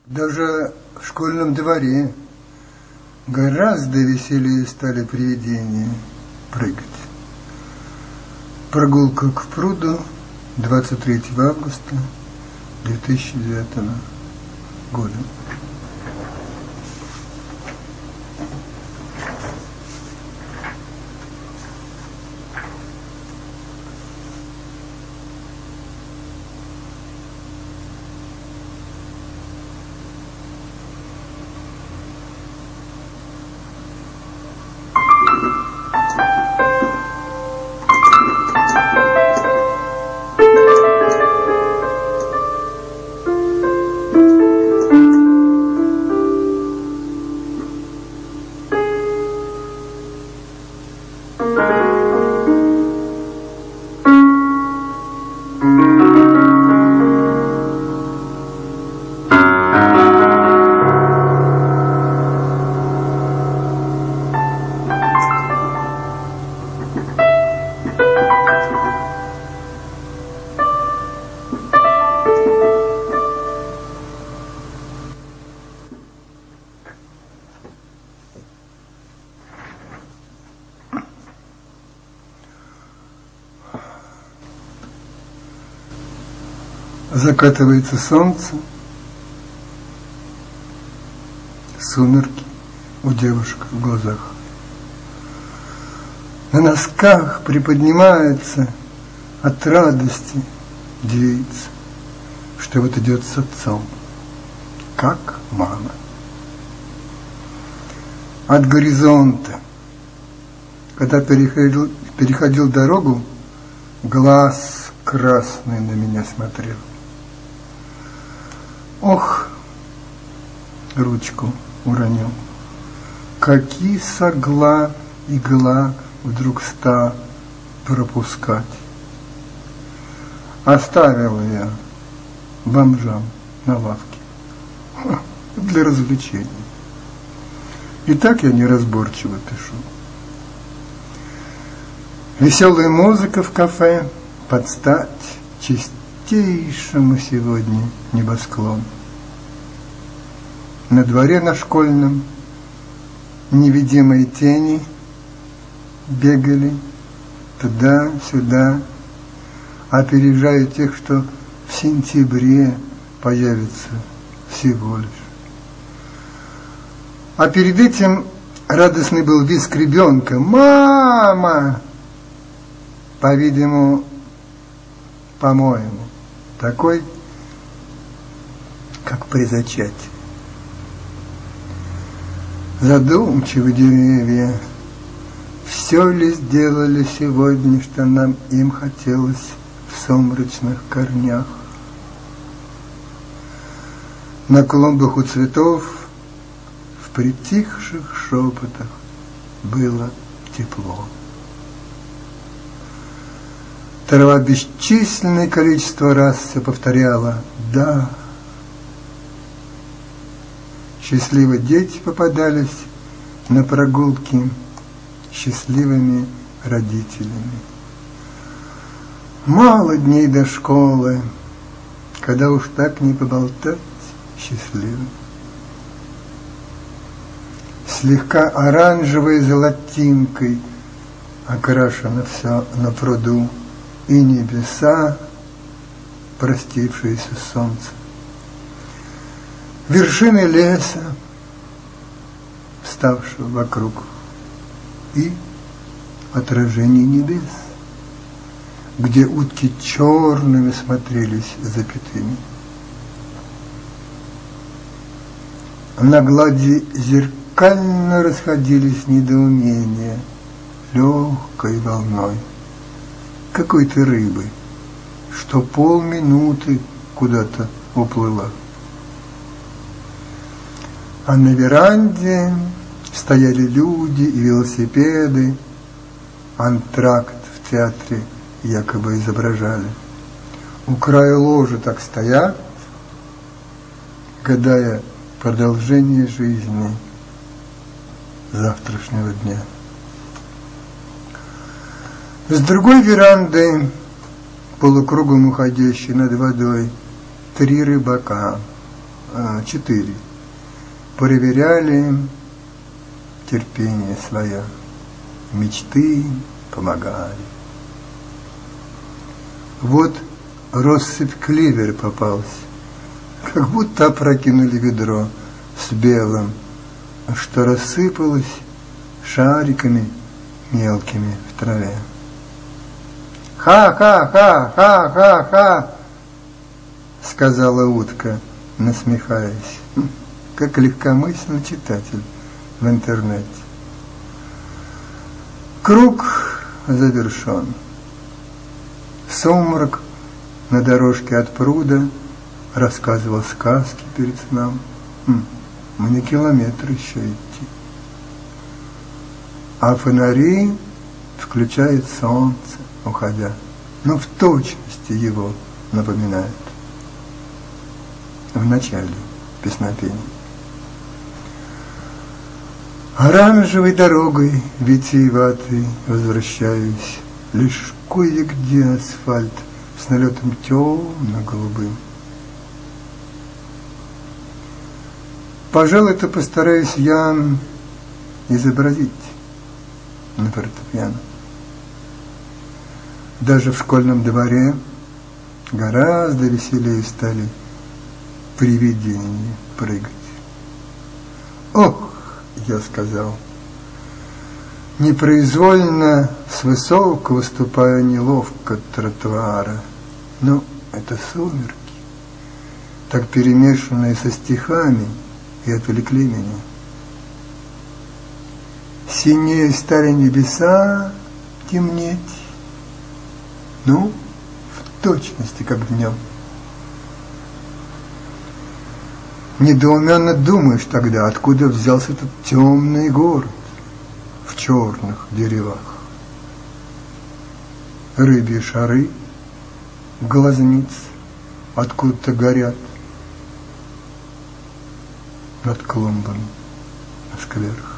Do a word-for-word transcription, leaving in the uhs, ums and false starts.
Даже в школьном дворе гораздо веселее стали привидения прыгать. Прогулка к пруду двадцать третьего августа две тысячи девятого года. Закатывается солнце, сумерки у девушек в глазах. На носках приподнимается от радости девица, что вот идет с отцом, как мама. От горизонта, когда переходил, переходил дорогу, глаз красный на меня смотрел. Ох, ручку уронил. Какие согла игла вдруг ста пропускать. Оставил я бомжам на лавке для развлечения. И так я неразборчиво пишу. Веселая музыка в кафе под стать чистейшему сегодня небосклон. На дворе на школьном невидимые тени бегали туда-сюда, опережая тех, что в сентябре появится всего лишь. А перед этим радостный был визг ребенка: «Мама!» По-видимому, по-моему, такой, как при зачатии. Задумчивы деревья, все ли сделали сегодня, что нам им хотелось в сумрачных корнях. На клумбах у цветов в притихших шепотах было тепло. Трава бесчисленное количество раз все повторяла «да». Счастливые дети попадались на прогулки счастливыми родителями. Мало дней до школы, когда уж так не поболтать счастливым. Слегка оранжевой золотинкой окрашено все на пруду, и небеса, простившиеся солнцем. Вершины леса, вставшего вокруг, и отражение небес, где утки черными смотрелись запятыми. На глади зеркально расходились недоумения легкой волной какой-то рыбы, что полминуты куда-то уплыла. А на веранде стояли люди и велосипеды, антракт в театре якобы изображали. У края ложи так стоят, гадая продолжение жизни завтрашнего дня. С другой веранды, полукругом уходящей над водой, три рыбака а, четыре. Проверяли терпение свое, мечты помогали. Вот россыпь клевер попался, как будто опрокинули ведро с белым, что рассыпалось шариками мелкими в траве. «Ха-ха-ха-ха-ха-ха!» — сказала утка, насмехаясь, как легкомысленный читатель в интернете. Круг завершен. Сумрак на дорожке от пруда рассказывал сказки перед сном. Хм, мне километр еще идти. А фонари включает солнце, уходя, но в точности его напоминает в начале песнопения. Оранжевой дорогой витиеватой возвращаюсь, лишь кое-где асфальт с налетом темно-голубым. Пожалуй-то постараюсь я изобразить на фортепиано. Даже в школьном дворе гораздо веселее стали привидения прыгать. Ох, я сказал, непроизвольно с высокого ступая неловко от тротуара. Но это сумерки, так перемешанные со стихами, и отвлекли меня. Синее стали небеса темнеть, ну, в точности, как днем. Недоуменно думаешь тогда, откуда взялся этот темный город в черных деревах. Рыбьи шары, глазниц откуда-то горят над клумбами на скверах.